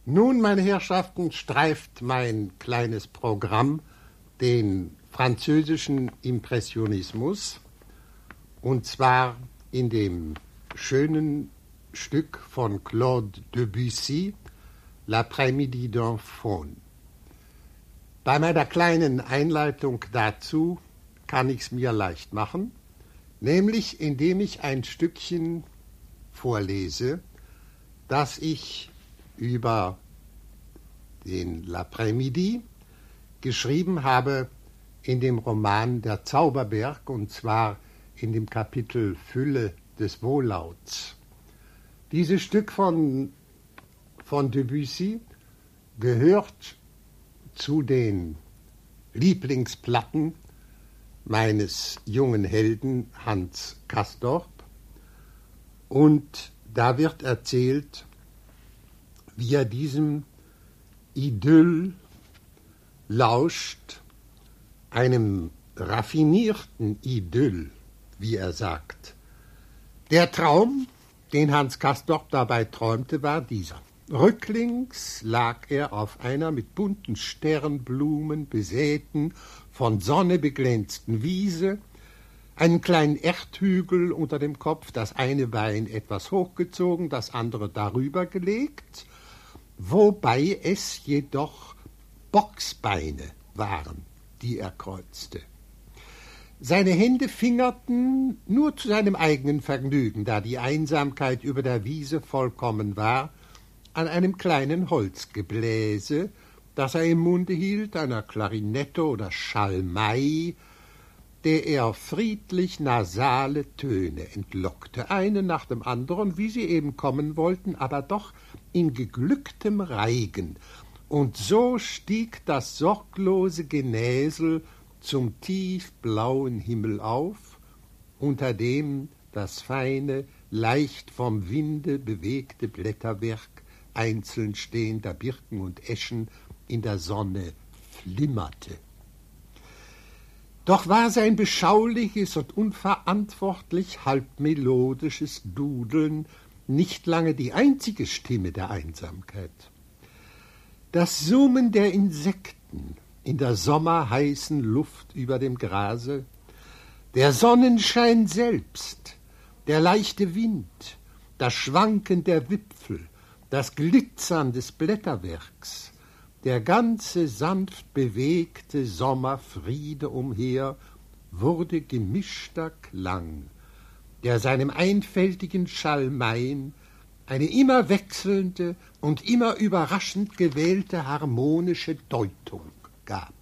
Nun, meine Herrschaften, streift mein kleines Programm den französischen Impressionismus, und zwar in dem schönen Stück von Claude Debussy, L'après-midi d'un faune. Bei meiner kleinen Einleitung dazu kann ich es mir leicht machen, nämlich indem ich ein Stückchen vorlese, das ich über den L'après-midi geschrieben habe in dem Roman Der Zauberberg, und zwar in dem Kapitel Fülle des Wohllauts. Dieses Stück von Debussy gehört zu den Lieblingsplatten meines jungen Helden Hans Castorp, und da wird erzählt, wie er diesem Idyll lauscht, einem raffinierten Idyll, wie er sagt. Der Traum, den Hans Castorp dabei träumte, war dieser. Rücklings lag er auf einer mit bunten Sternblumen besäten, von Sonne beglänzten Wiese, einen kleinen Erdhügel unter dem Kopf, das eine Bein etwas hochgezogen, das andere darüber gelegt, wobei es jedoch Bocksbeine waren, die er kreuzte. Seine Hände fingerten nur zu seinem eigenen Vergnügen, da die Einsamkeit über der Wiese vollkommen war, an einem kleinen Holzgebläse, das er im Munde hielt, einer Klarinette oder Schalmei, der er friedlich nasale Töne entlockte, einen nach dem anderen, wie sie eben kommen wollten, aber doch in geglücktem Reigen. Und so stieg das sorglose Genäsel zum tiefblauen Himmel auf, unter dem das feine, leicht vom Winde bewegte Blätterwerk einzeln stehender Birken und Eschen in der Sonne flimmerte. Doch war sein beschauliches und unverantwortlich halbmelodisches Dudeln nicht lange die einzige Stimme der Einsamkeit. Das Summen der Insekten in der sommerheißen Luft über dem Grase, der Sonnenschein selbst, der leichte Wind, das Schwanken der Wipfel, das Glitzern des Blätterwerks, der ganze sanft bewegte Sommerfriede umher wurde gemischter Klang, der seinem einfältigen Schalmeien eine immer wechselnde und immer überraschend gewählte harmonische Deutung gab.